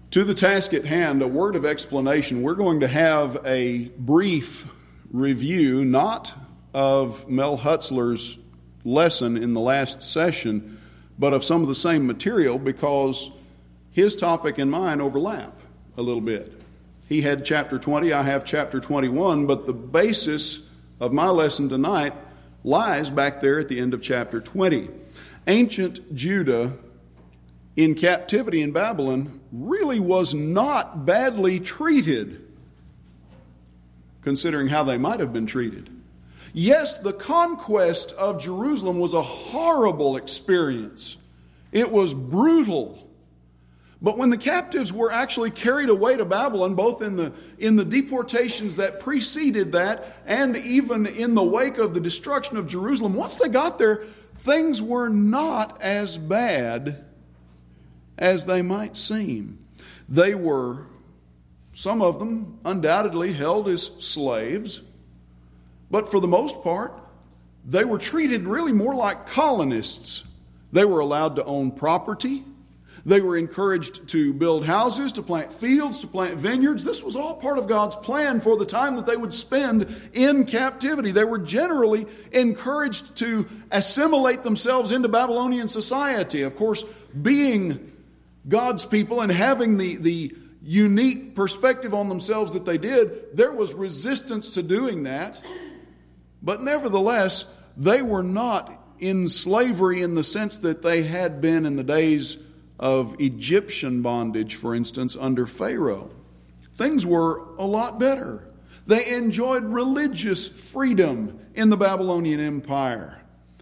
To the task at hand, a word of explanation. We're going to have a brief review, not of Mel Hutzler's lesson in the last session, but of some of the same material, because his topic and mine overlap a little bit. He had chapter 20, I have chapter 21, but the basis of my lesson tonight lies back there at the end of chapter 20. Ancient Judah in captivity in Babylon really was not badly treated, considering how they might have been treated. Yes, the conquest of Jerusalem was a horrible experience. It was brutal. But when the captives were actually carried away to Babylon, both in the deportations that preceded that and even in the wake of the destruction of Jerusalem, once they got there, things were not as bad as they might seem. They were, some of them, undoubtedly held as slaves, but for the most part, they were treated really more like colonists. They were allowed to own property. They were encouraged to build houses, to plant fields, to plant vineyards. This was all part of God's plan for the time that they would spend in captivity. They were generally encouraged to assimilate themselves into Babylonian society. Of course, being God's people and having the unique perspective on themselves that they did, there was resistance to doing that. But nevertheless, they were not in slavery in the sense that they had been in the days of Egyptian bondage, for instance, under Pharaoh. Things were a lot better. They enjoyed religious freedom in the Babylonian Empire.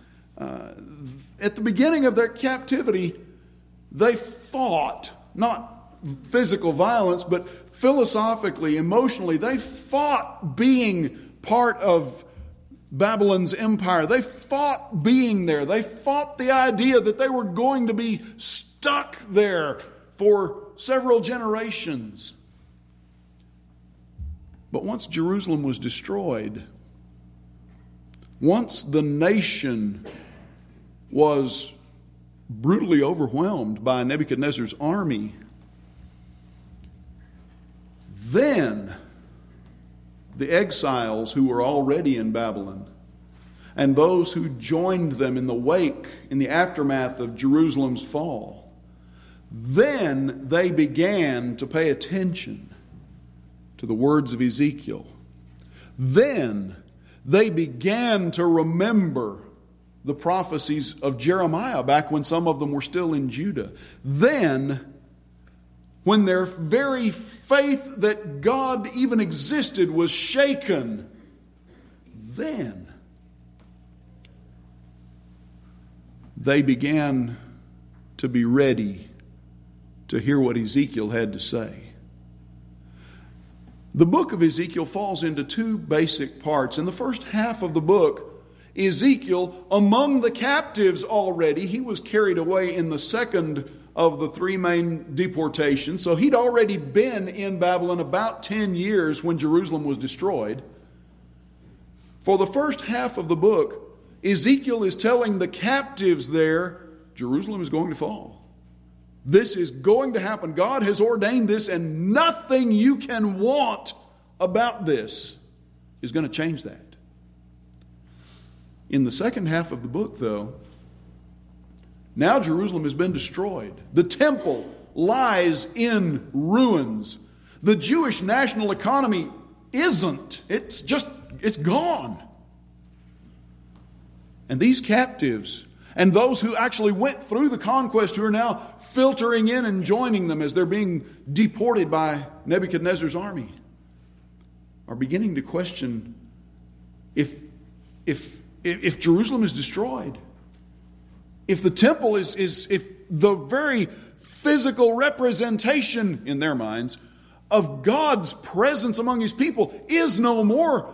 At the beginning of their captivity, they fought, not physical violence, but philosophically, emotionally, they fought being part of Babylon's empire. They fought being there. They fought the idea that they were going to be stuck there for several generations. But once Jerusalem was destroyed, once the nation was brutally overwhelmed by Nebuchadnezzar's army, then the exiles who were already in Babylon and those who joined them in the wake, in the aftermath of Jerusalem's fall, then they began to pay attention to the words of Ezekiel. Then they began to remember the prophecies of Jeremiah back when some of them were still in Judah. Then, when their very faith that God even existed was shaken, then they began to be ready to hear what Ezekiel had to say. The book of Ezekiel falls into two basic parts. In the first half of the book, Ezekiel, among the captives already, he was carried away in the second of the three main deportations. So he'd already been in Babylon about 10 years when Jerusalem was destroyed. For the first half of the book, Ezekiel is telling the captives there, Jerusalem is going to fall. This is going to happen. God has ordained this, and nothing you can want about this is going to change that. In the second half of the book, though, now Jerusalem has been destroyed. The temple lies in ruins. The Jewish national economy isn't. It's gone. And these captives and those who actually went through the conquest, who are now filtering in and joining them as they're being deported by Nebuchadnezzar's army, are beginning to question if Jerusalem is destroyed, if the temple if the very physical representation in their minds of God's presence among His people is no more,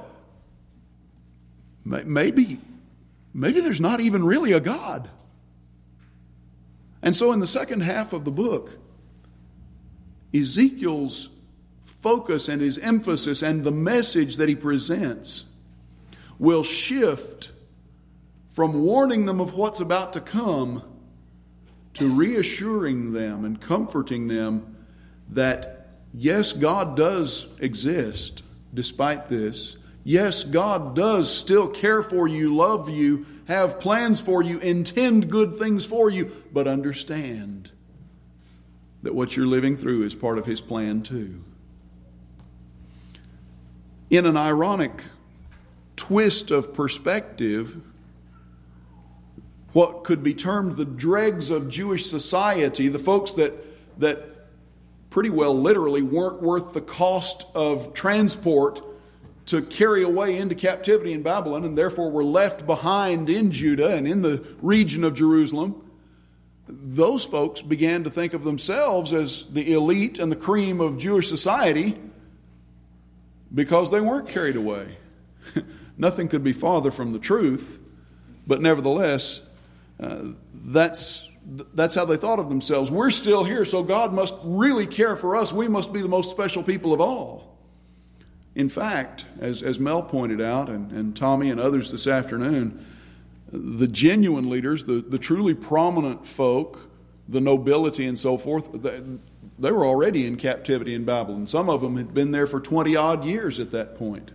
maybe there's not even really a God. And so in the second half of the book, Ezekiel's focus and his emphasis and the message that he presents will shift from warning them of what's about to come to reassuring them and comforting them that yes, God does exist despite this. Yes, God does still care for you, love you, have plans for you, intend good things for you, but understand that what you're living through is part of His plan too. In an ironic twist of perspective, what could be termed the dregs of Jewish society, the folks that pretty well literally weren't worth the cost of transport to carry away into captivity in Babylon, and therefore were left behind in Judah and in the region of Jerusalem, those folks began to think of themselves as the elite and the cream of Jewish society because they weren't carried away. Nothing could be farther from the truth, but nevertheless, that's how they thought of themselves. We're still here, so God must really care for us. We must be the most special people of all. In fact, as Mel pointed out, and Tommy and others this afternoon, the genuine leaders, the truly prominent folk, the nobility and so forth, they were already in captivity in Babylon. Some of them had been there for 20-odd years at that point.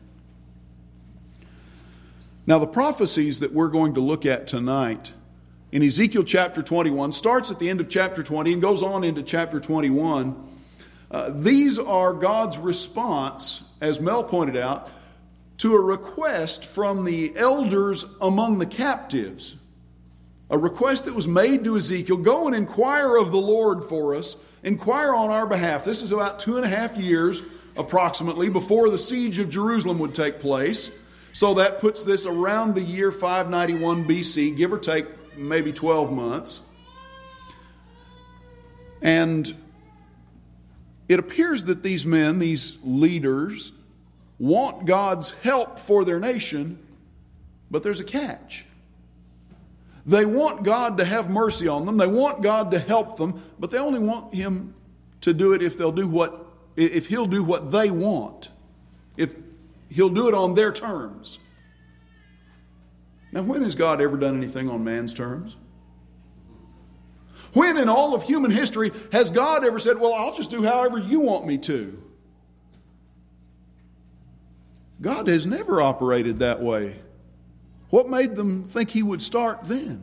Now, the prophecies that we're going to look at tonight in Ezekiel chapter 21 starts at the end of chapter 20 and goes on into chapter 21. These are God's response, as Mel pointed out, to a request from the elders among the captives. A request that was made to Ezekiel, go and inquire of the Lord for us, inquire on our behalf. This is about 2.5 years approximately before the siege of Jerusalem would take place. So that puts this around the year 591 BC, give or take maybe 12 months. And it appears that these men, these leaders, want God's help for their nation, but there's a catch. They want God to have mercy on them. They want God to help them, but they only want Him to do it if He'll do what they want. If He'll do it on their terms. Now, when has God ever done anything on man's terms? When in all of human history has God ever said, well, I'll just do however you want me to? God has never operated that way. What made them think He would start then?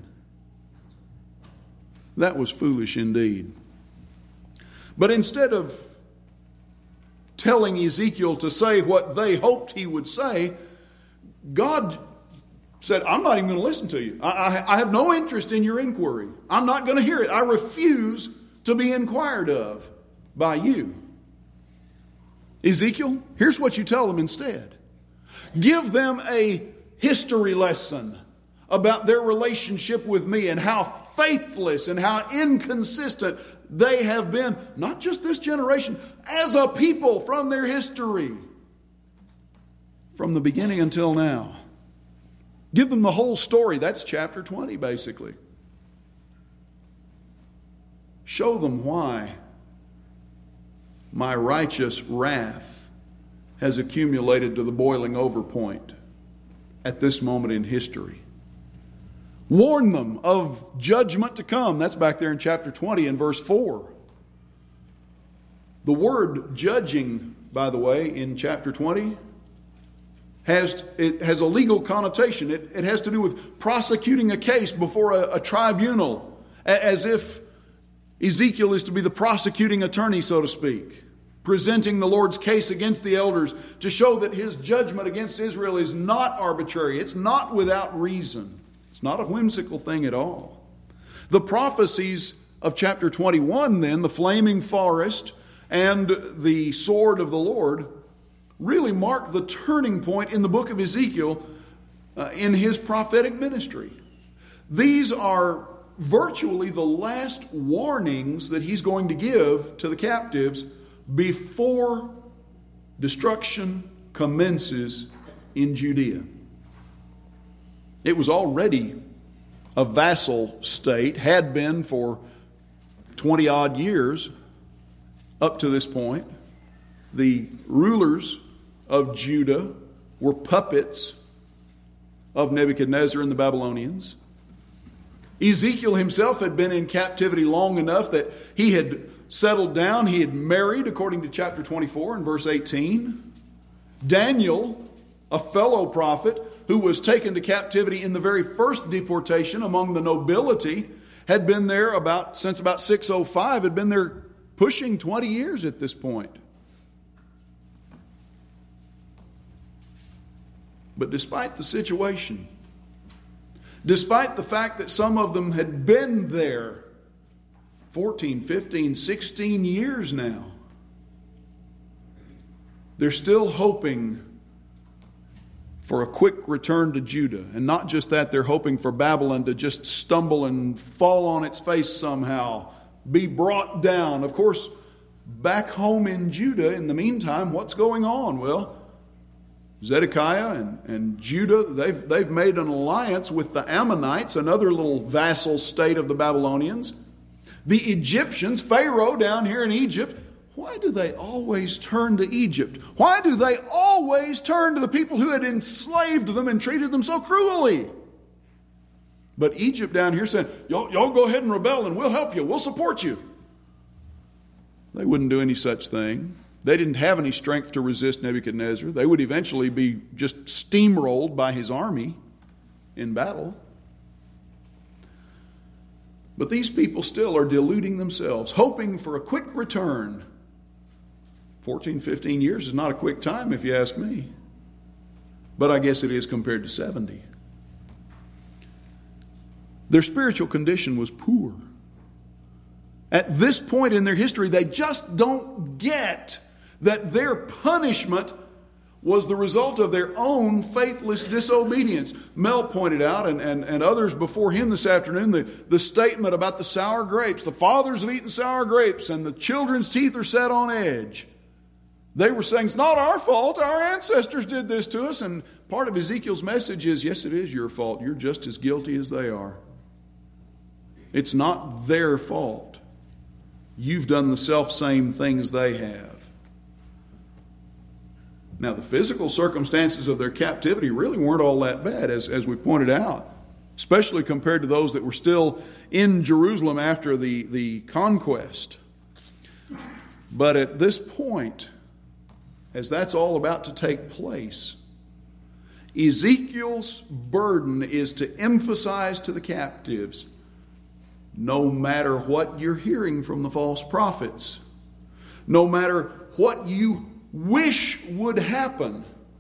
That was foolish indeed. But instead of telling Ezekiel to say what they hoped he would say, God said, I'm not even going to listen to you. I have no interest in your inquiry. I'm not going to hear it. I refuse to be inquired of by you. Ezekiel, here's what you tell them instead. Give them a history lesson about their relationship with me and how faithless and how inconsistent they have been, not just this generation, as a people from their history, from the beginning until now. Give them the whole story. That's chapter 20, basically. Show them why my righteous wrath has accumulated to the boiling over point at this moment in history. Warn them of judgment to come. That's back there in chapter 20 and verse 4. The word judging, by the way, in chapter 20, has a legal connotation. It has to do with prosecuting a case before a tribunal, as if Ezekiel is to be the prosecuting attorney, so to speak, presenting the Lord's case against the elders to show that His judgment against Israel is not arbitrary. It's not without reason. It's not a whimsical thing at all. The prophecies of chapter 21 then, the flaming forest and the sword of the Lord, really mark the turning point in the book of Ezekiel in his prophetic ministry. These are virtually the last warnings that he's going to give to the captives before destruction commences in Judea. It was already a vassal state, had been for 20-odd years up to this point. The rulers of Judah were puppets of Nebuchadnezzar and the Babylonians. Ezekiel himself had been in captivity long enough that he had settled down. He had married, according to chapter 24 and verse 18. Daniel, a fellow prophet who was taken to captivity in the very first deportation among the nobility, had been there since about 605, had been there pushing 20 years at this point. But despite the situation, despite the fact that some of them had been there 14, 15, 16 years now, they're still hoping for a quick return to Judah. And not just that, they're hoping for Babylon to just stumble and fall on its face somehow, be brought down. Of course, back home in Judah, in the meantime, what's going on? Well, Zedekiah and Judah, they've made an alliance with the Ammonites, another little vassal state of the Babylonians. The Egyptians, Pharaoh down here in Egypt, why do they always turn to Egypt? Why do they always turn to the people who had enslaved them and treated them so cruelly? But Egypt down here said, y'all go ahead and rebel and we'll help you, we'll support you. They wouldn't do any such thing. They didn't have any strength to resist Nebuchadnezzar. They would eventually be just steamrolled by his army in battle. But these people still are deluding themselves, hoping for a quick return. 14, 15 years is not a quick time if you ask me. But I guess it is compared to 70. Their spiritual condition was poor. At this point in their history, they just don't get that their punishment was the result of their own faithless disobedience. Mel pointed out, and others before him this afternoon, the statement about the sour grapes. The fathers have eaten sour grapes, and the children's teeth are set on edge. They were saying, it's not our fault. Our ancestors did this to us. And part of Ezekiel's message is, yes, it is your fault. You're just as guilty as they are. It's not their fault. You've done the self-same things they have. Now, the physical circumstances of their captivity really weren't all that bad, as we pointed out, especially compared to those that were still in Jerusalem after the conquest. But at this point, as that's all about to take place, Ezekiel's burden is to emphasize to the captives, no matter what you're hearing from the false prophets, no matter what you wish would happen,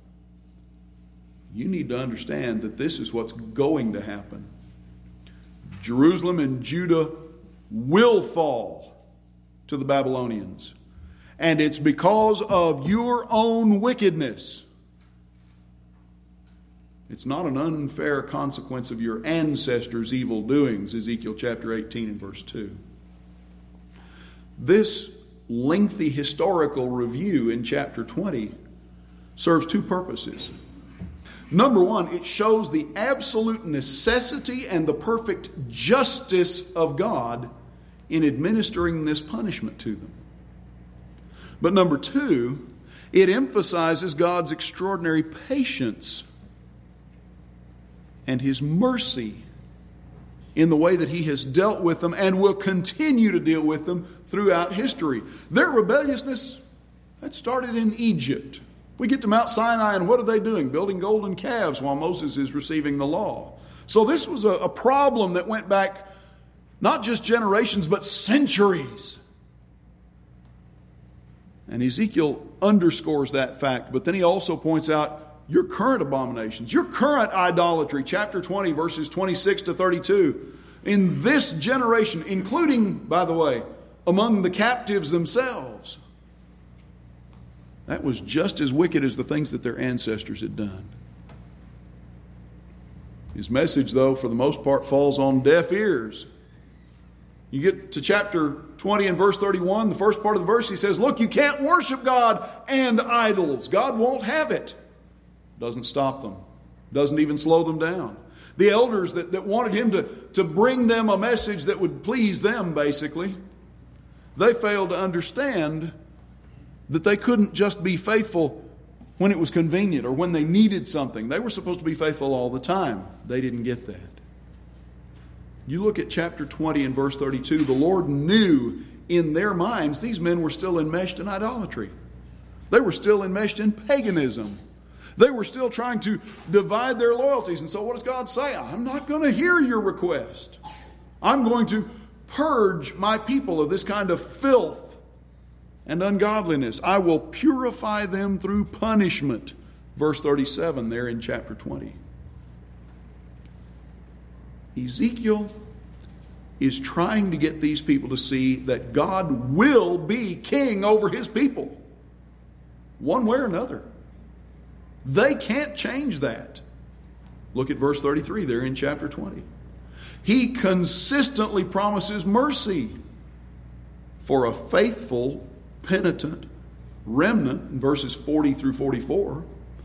you need to understand that this is what's going to happen. Jerusalem and Judah will fall to the Babylonians. And it's because of your own wickedness. It's not an unfair consequence of your ancestors' evil doings, Ezekiel chapter 18 and verse 2. This lengthy historical review in chapter 20 serves two purposes. Number one, it shows the absolute necessity and the perfect justice of God in administering this punishment to them. But number two, it emphasizes God's extraordinary patience and His mercy in the way that He has dealt with them and will continue to deal with them throughout history. Their rebelliousness, that started in Egypt. We get to Mount Sinai, and what are they doing? Building golden calves while Moses is receiving the law. So this was a problem that went back not just generations, but centuries. And Ezekiel underscores that fact, but then he also points out your current abominations, your current idolatry, chapter 20, verses 26 to 32. In this generation, including, by the way, among the captives themselves, that was just as wicked as the things that their ancestors had done. His message, though, for the most part, falls on deaf ears. You get to chapter 20 and verse 31, the first part of the verse, he says, look, you can't worship God and idols. God won't have it. Doesn't stop them. Doesn't even slow them down. The elders that wanted him to bring them a message that would please them, basically, they failed to understand that they couldn't just be faithful when it was convenient or when they needed something. They were supposed to be faithful all the time. They didn't get that. You look at chapter 20 and verse 32, the Lord knew in their minds, these men were still enmeshed in idolatry. They were still enmeshed in paganism. They were still trying to divide their loyalties. And so what does God say? I'm not going to hear your request. I'm going to purge my people of this kind of filth and ungodliness. I will purify them through punishment. Verse 37 there in chapter 20. Ezekiel is trying to get these people to see that God will be king over his people, one way or another. They can't change that. Look at verse 33 there in chapter 20. He consistently promises mercy for a faithful, penitent remnant in verses 40 through 44.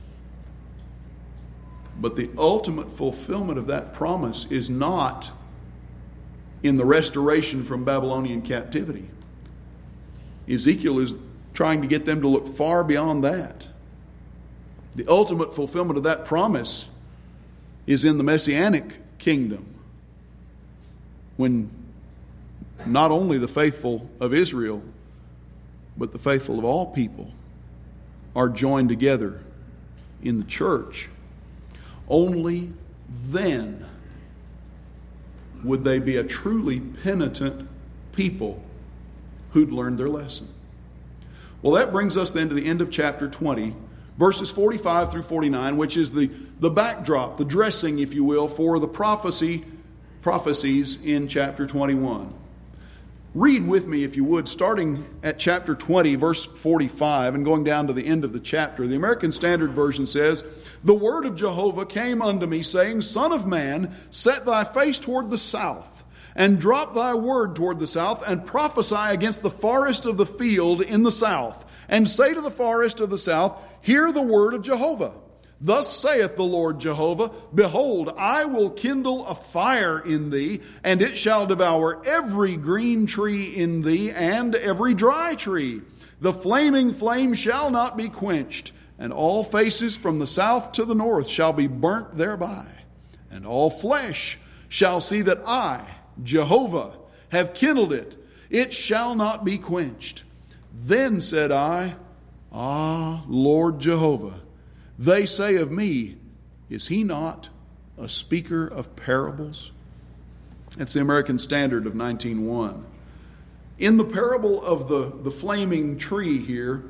But the ultimate fulfillment of that promise is not in the restoration from Babylonian captivity. Ezekiel is trying to get them to look far beyond that. The ultimate fulfillment of that promise is in the Messianic kingdom, when not only the faithful of Israel, but the faithful of all people are joined together in the church. Only then would they be a truly penitent people who'd learned their lesson. Well, that brings us then to the end of chapter 20, verses 45 through 49, which is the backdrop, the dressing, if you will, for the prophecies in chapter 21. Read with me, if you would, starting at chapter 20, verse 45, and going down to the end of the chapter. The American Standard Version says, "The word of Jehovah came unto me, saying, Son of man, set thy face toward the south, and drop thy word toward the south, and prophesy against the forest of the field in the south, and say to the forest of the south, Hear the word of Jehovah. Thus saith the Lord Jehovah, Behold, I will kindle a fire in thee, and it shall devour every green tree in thee, and every dry tree. The flaming flame shall not be quenched, and all faces from the south to the north shall be burnt thereby. And all flesh shall see that I, Jehovah, have kindled it. It shall not be quenched. Then said I, Ah, Lord Jehovah, they say of me, is he not a speaker of parables? That's the American Standard of 1901. In the parable of the flaming tree here,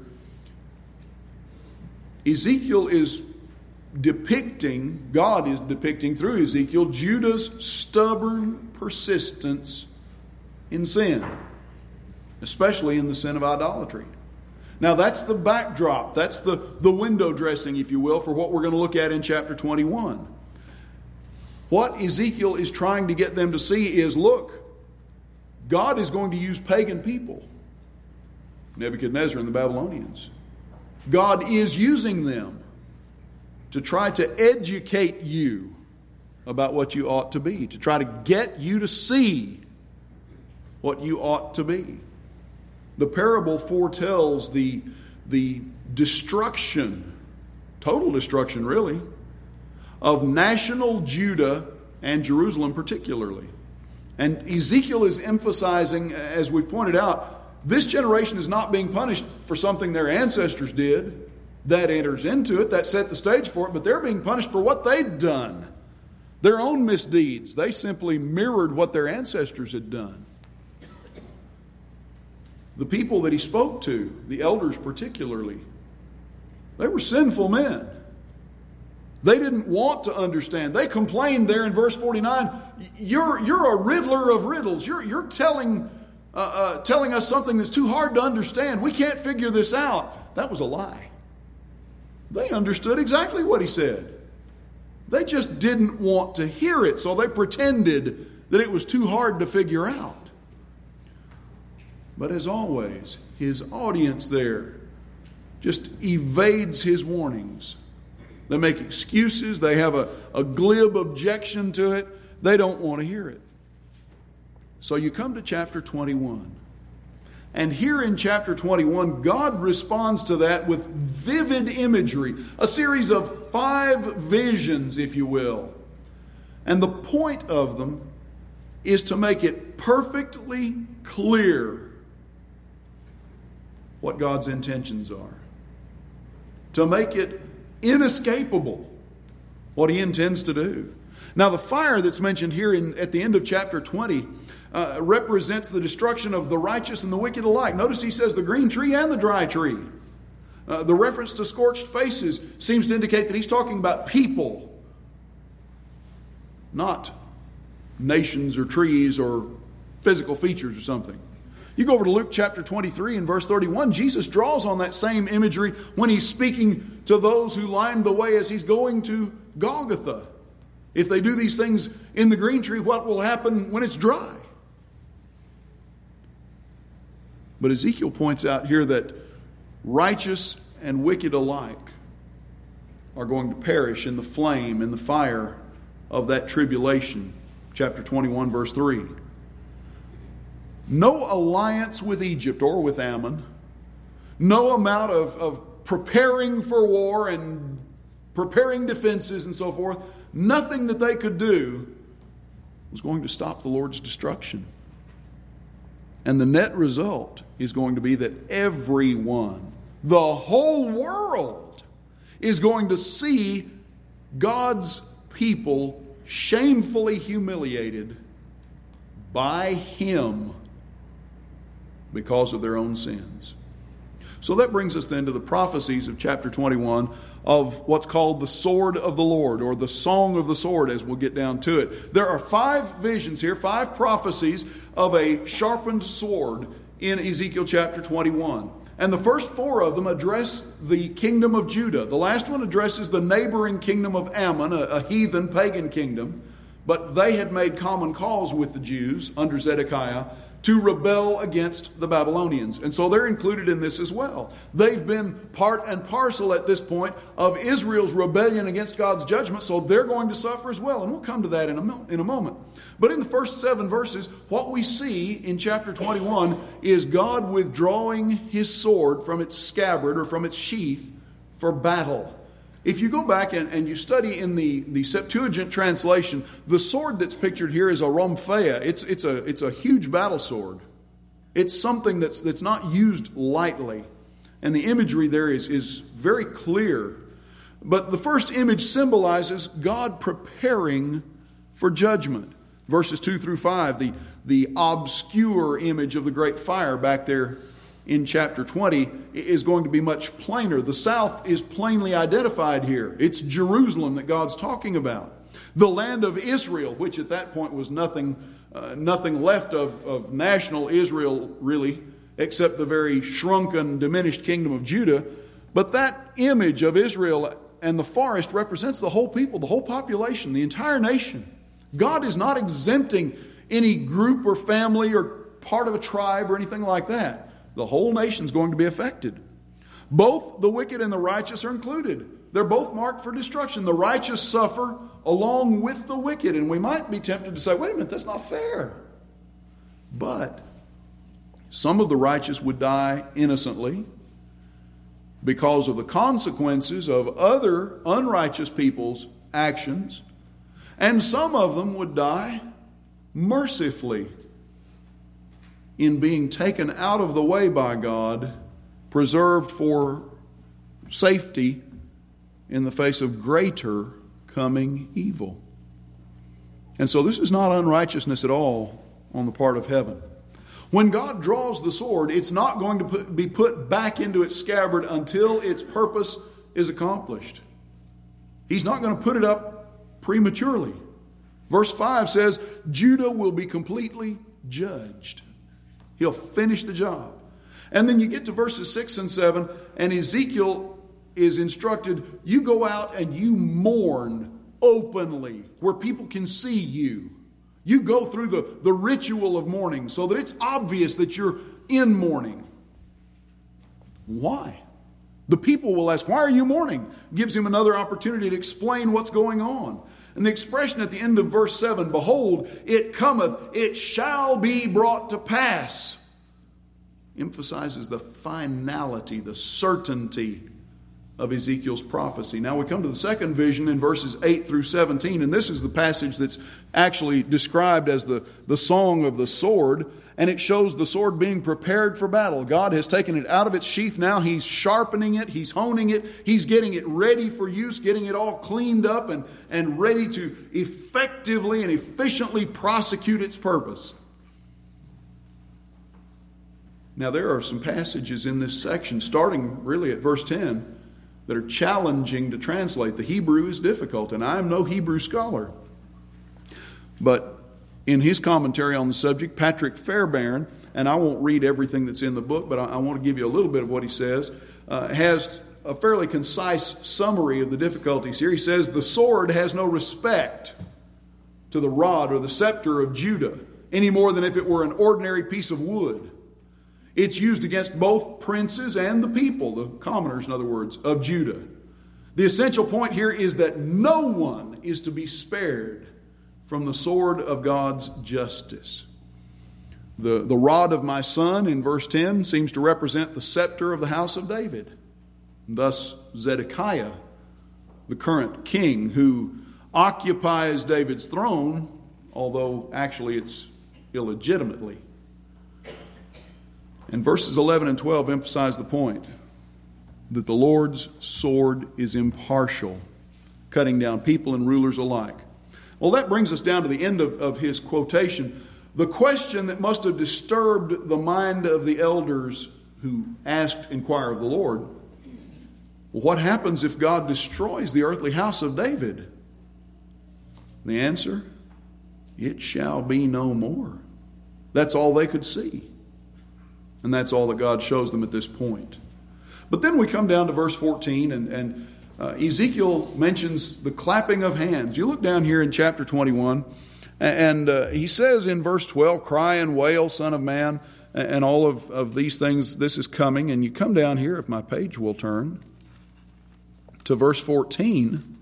Ezekiel is depicting, God is depicting through Ezekiel, Judah's stubborn persistence in sin, especially in the sin of idolatry. Now that's the backdrop, that's the window dressing, if you will, for what we're going to look at in chapter 21. What Ezekiel is trying to get them to see is, look, God is going to use pagan people, Nebuchadnezzar and the Babylonians. God is using them to try to educate you about what you ought to be, to try to get you to see what you ought to be. The parable foretells the destruction, total destruction really, of national Judah and Jerusalem particularly. And Ezekiel is emphasizing, as we've pointed out, this generation is not being punished for something their ancestors did. That enters into it, that set the stage for it, but they're being punished for what they'd done. Their own misdeeds. They simply mirrored what their ancestors had done. The people that he spoke to, the elders particularly, they were sinful men. They didn't want to understand. They complained there in verse 49, you're a riddler of riddles. You're telling us something that's too hard to understand. We can't figure this out. That was a lie. They understood exactly what he said. They just didn't want to hear it, so they pretended that it was too hard to figure out. But as always, his audience there just evades his warnings. They make excuses. They have a glib objection to it. They don't want to hear it. So you come to chapter 21. And here in chapter 21, God responds to that with vivid imagery, a series of 5 visions, if you will. And the point of them is to make it perfectly clear what God's intentions are, to make it inescapable what He intends to do. Now, the fire that's mentioned here at the end of chapter 20 represents the destruction of the righteous and the wicked alike. Notice he says the green tree and the dry tree. The reference to scorched faces seems to indicate that he's talking about people, not nations or trees or physical features or something. You go over to Luke chapter 23 and verse 31, Jesus draws on that same imagery when he's speaking to those who lined the way as he's going to Golgotha. If they do these things in the green tree, what will happen when it's dry? But Ezekiel points out here that righteous and wicked alike are going to perish in the flame and the fire of that tribulation. Chapter 21, verse 3. No alliance with Egypt or with Ammon. No amount of preparing for war and preparing defenses and so forth. Nothing that they could do was going to stop the Lord's destruction. And the net result is going to be that everyone, the whole world, is going to see God's people shamefully humiliated by Him because of their own sins. So that brings us then to the prophecies of chapter 21 of what's called the sword of the Lord, or the song of the sword, as we'll get down to it. There are 5 visions here, 5 prophecies of a sharpened sword in Ezekiel chapter 21. And the first 4 of them address the kingdom of Judah. The last one addresses the neighboring kingdom of Ammon, a heathen pagan kingdom. But they had made common cause with the Jews under Zedekiah to rebel against the Babylonians. And so they're included in this as well. They've been part and parcel at this point of Israel's rebellion against God's judgment, so they're going to suffer as well. And we'll come to that in a moment. But in the first 7 verses, what we see in chapter 21 is God withdrawing His sword from its scabbard or from its sheath for battle. If you go back and you study in the Septuagint translation, the sword that's pictured here is a rhomphaia. It's a huge battle sword. It's something that's not used lightly. And the imagery there is very clear. But the first image symbolizes God preparing for judgment. Verses 2 through 5, the obscure image of the great fire back there in chapter 20 is going to be much plainer. The south is plainly identified here. It's Jerusalem that God's talking about. The land of Israel, which at that point was nothing left of national Israel really, except the very shrunken, diminished kingdom of Judah. But that image of Israel and the forest represents the whole people, the whole population, the entire nation. God is not exempting any group or family or part of a tribe or anything like that. The whole nation is going to be affected. Both the wicked and the righteous are included. They're both marked for destruction. The righteous suffer along with the wicked. And we might be tempted to say, wait a minute, that's not fair. But some of the righteous would die innocently because of the consequences of other unrighteous people's actions. And some of them would die mercifully in being taken out of the way by God, preserved for safety in the face of greater coming evil. And so this is not unrighteousness at all on the part of heaven. When God draws the sword, it's not going to be put back into its scabbard until its purpose is accomplished. He's not going to put it up prematurely. Verse 5 says, Judah will be completely judged. He'll finish the job. And then you get to verses 6 and 7, and Ezekiel is instructed, you go out and you mourn openly where people can see you. You go through the ritual of mourning so that it's obvious that you're in mourning. Why? The people will ask, why are you mourning? Gives him another opportunity to explain what's going on. And the expression at the end of verse 7, behold, it cometh, it shall be brought to pass, emphasizes the finality, the certainty of Ezekiel's prophecy. Now we come to the second vision in verses 8 through 17, and this is the passage that's actually described as the song of the sword, and it shows the sword being prepared for battle. God has taken it out of its sheath now. He's sharpening it. He's honing it. He's getting it ready for use, getting it all cleaned up and ready to effectively and efficiently prosecute its purpose. Now there are some passages in this section, starting really at verse 10, that are challenging to translate. The Hebrew is difficult, and I am no Hebrew scholar. But in his commentary on the subject, Patrick Fairbairn, and I won't read everything that's in the book, but I want to give you a little bit of what he says, has a fairly concise summary of the difficulties here. He says, the sword has no respect to the rod or the scepter of Judah, any more than if it were an ordinary piece of wood. It's used against both princes and the people, the commoners, in other words, of Judah. The essential point here is that no one is to be spared from the sword of God's justice. The rod of my son in verse 10 seems to represent the scepter of the house of David. Thus, Zedekiah, the current king who occupies David's throne, although actually it's illegitimately. And verses 11 and 12 emphasize the point that the Lord's sword is impartial, cutting down people and rulers alike. Well, that brings us down to the end of his quotation. The question that must have disturbed the mind of the elders who inquire of the Lord, what happens if God destroys the earthly house of David? The answer, it shall be no more. That's all they could see. And that's all that God shows them at this point. But then we come down to verse 14, and Ezekiel mentions the clapping of hands. You look down here in chapter 21, and he says in verse 12, cry and wail, son of man, and all of these things, this is coming. And you come down here, if my page will turn, to verse 14.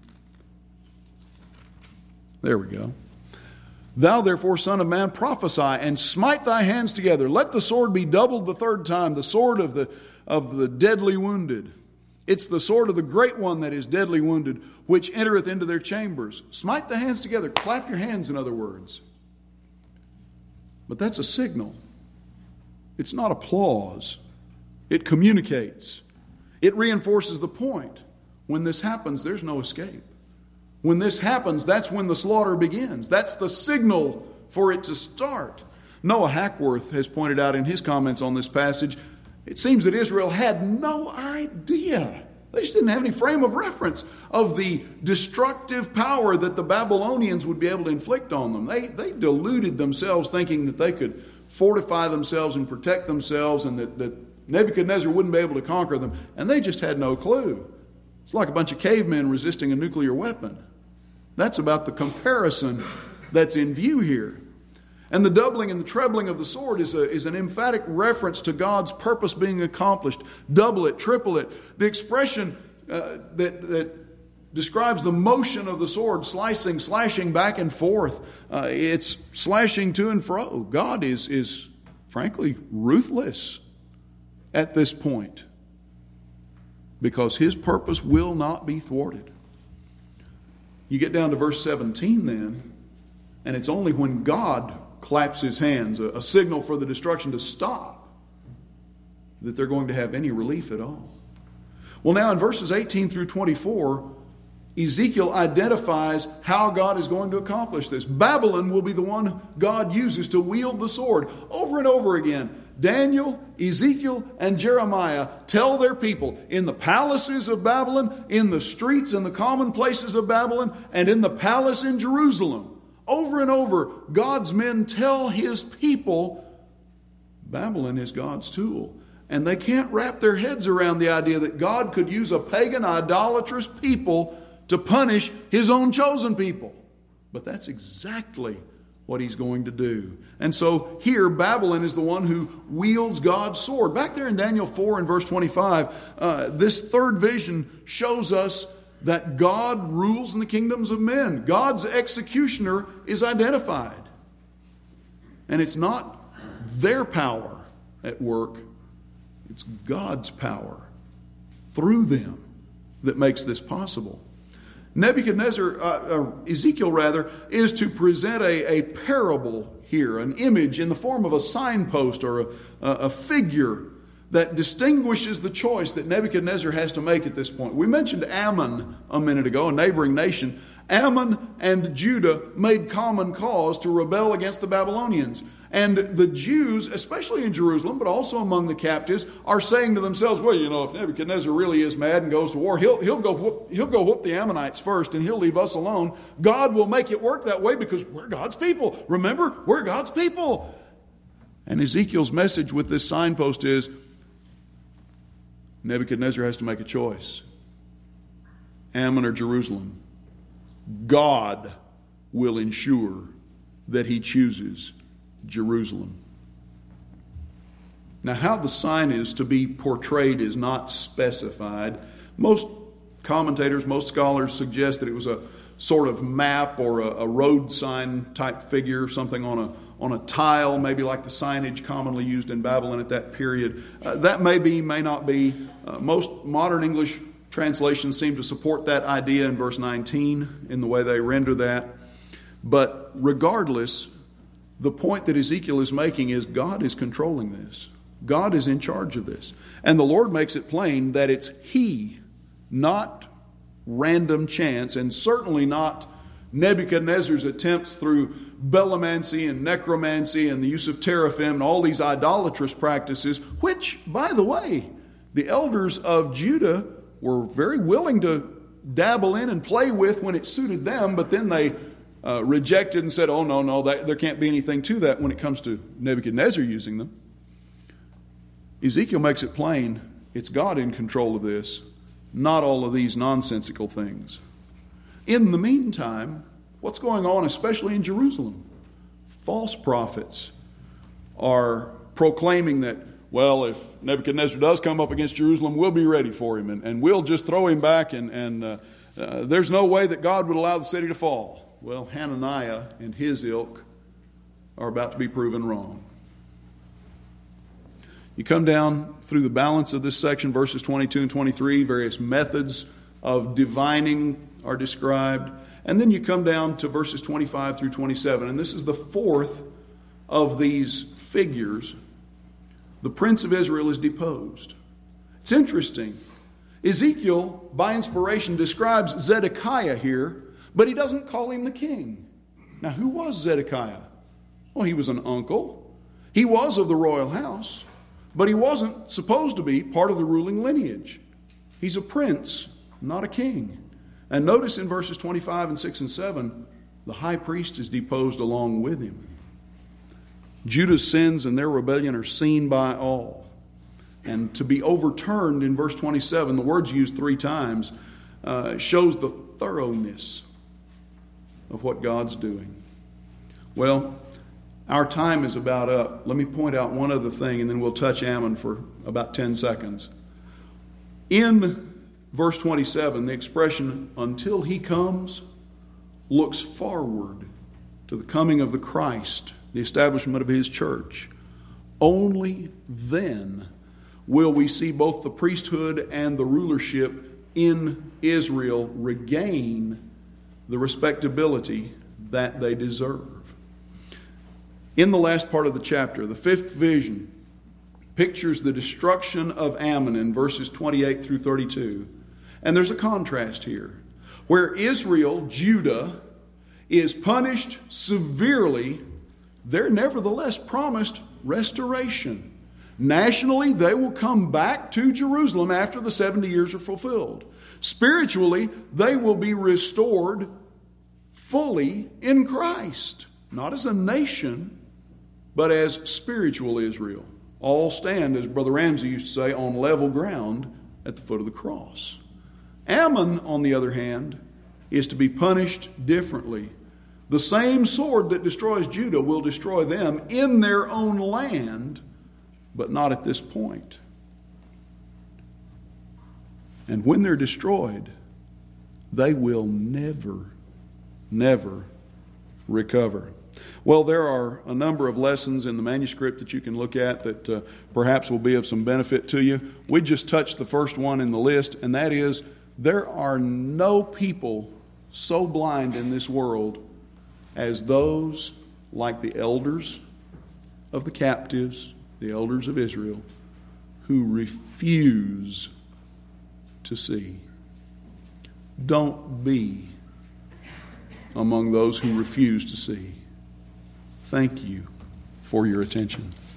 There we go. Thou therefore, son of man, prophesy and smite thy hands together. Let the sword be doubled the third time, the sword of the deadly wounded. It's the sword of the great one that is deadly wounded, which entereth into their chambers. Smite the hands together. Clap your hands, in other words. But that's a signal. It's not applause. It communicates. It reinforces the point. When this happens, there's no escape. When this happens, that's when the slaughter begins. That's the signal for it to start. Noah Hackworth has pointed out in his comments on this passage, it seems that Israel had no idea. They just didn't have any frame of reference of the destructive power that the Babylonians would be able to inflict on them. They deluded themselves thinking that they could fortify themselves and protect themselves and that Nebuchadnezzar wouldn't be able to conquer them. And they just had no clue. It's like a bunch of cavemen resisting a nuclear weapon. That's about the comparison that's in view here. And the doubling and the trebling of the sword is an emphatic reference to God's purpose being accomplished. Double it, triple it. The expression that describes the motion of the sword, slicing, slashing back and forth. It's slashing to and fro. God is frankly ruthless at this point, because his purpose will not be thwarted. You get down to verse 17 then, and it's only when God claps his hands, a signal for the destruction to stop, that they're going to have any relief at all. Well, now in verses 18 through 24, Ezekiel identifies how God is going to accomplish this. Babylon will be the one God uses to wield the sword. Over and over again, Daniel, Ezekiel, and Jeremiah tell their people in the palaces of Babylon, in the streets and the common places of Babylon, and in the palace in Jerusalem. Over and over, God's men tell his people, Babylon is God's tool. And they can't wrap their heads around the idea that God could use a pagan, idolatrous people to punish his own chosen people. But that's exactly what he's going to do. And so here, Babylon is the one who wields God's sword. Back there in Daniel 4 and verse 25, this third vision shows us that God rules in the kingdoms of men. God's executioner is identified. And it's not their power at work. It's God's power through them that makes this possible. Ezekiel is to present a parable here, an image in the form of a signpost or a figure that distinguishes the choice that Nebuchadnezzar has to make at this point. We mentioned Ammon a minute ago, a neighboring nation. Ammon and Judah made common cause to rebel against the Babylonians. And the Jews, especially in Jerusalem, but also among the captives, are saying to themselves, well, if Nebuchadnezzar really is mad and goes to war, he'll go whoop the Ammonites first and he'll leave us alone. God will make it work that way because we're God's people. Remember, we're God's people. And Ezekiel's message with this signpost is, Nebuchadnezzar has to make a choice. Ammon or Jerusalem. God will ensure that he chooses Jerusalem. Now, how the sign is to be portrayed is not specified. Most commentators, most scholars suggest that it was a sort of map or a road sign type figure, something on a tile, maybe like the signage commonly used in Babylon at that period. That may be, may not be. Most modern English translations seem to support that idea in verse 19 in the way they render that. But regardless, the point that Ezekiel is making is God is controlling this. God is in charge of this. And the Lord makes it plain that it's He, not random chance, and certainly not Nebuchadnezzar's attempts through belomancy and necromancy and the use of teraphim and all these idolatrous practices, which, by the way, the elders of Judah were very willing to dabble in and play with when it suited them, but then they rejected and said, oh, no, there can't be anything to that when it comes to Nebuchadnezzar using them. Ezekiel makes it plain, it's God in control of this, not all of these nonsensical things. In the meantime, what's going on, especially in Jerusalem? False prophets are proclaiming that, well, if Nebuchadnezzar does come up against Jerusalem, we'll be ready for him, and we'll just throw him back, and there's no way that God would allow the city to fall. Well, Hananiah and his ilk are about to be proven wrong. You come down through the balance of this section, verses 22 and 23, various methods of divining are described. And then you come down to verses 25 through 27, and this is the fourth of these figures. The prince of Israel is deposed. It's interesting. Ezekiel, by inspiration, describes Zedekiah here, but he doesn't call him the king. Now, who was Zedekiah? Well, he was an uncle. He was of the royal house, but he wasn't supposed to be part of the ruling lineage. He's a prince, not a king. And notice in verses 25 and 6 and 7, the high priest is deposed along with him. Judah's sins and their rebellion are seen by all. And to be overturned in verse 27, the word's used 3 times, shows the thoroughness of what God's doing. Well, our time is about up. Let me point out one other thing, and then we'll touch Ammon for about 10 seconds. In verse 27, the expression, until he comes, looks forward to the coming of the Christ, the establishment of his church. Only then will we see both the priesthood and the rulership in Israel regain the respectability that they deserve. In the last part of the chapter, the 5th vision pictures the destruction of Ammon in verses 28 through 32. And there's a contrast here, where Israel, Judah, is punished severely. They're nevertheless promised restoration. Nationally, they will come back to Jerusalem after the 70 years are fulfilled. Spiritually, they will be restored fully in Christ, not as a nation, but as spiritual Israel. All stand, as Brother Ramsey used to say, on level ground at the foot of the cross. Ammon, on the other hand, is to be punished differently. The same sword that destroys Judah will destroy them in their own land, but not at this point. And when they're destroyed, they will never recover. Well, there are a number of lessons in the manuscript that you can look at that perhaps will be of some benefit to you. We just touched the first one in the list, and that is There are no people so blind in this world as those like the elders of the captives, the elders of Israel, who refuse to see. Don't be among those who refuse to see. Thank you for your attention.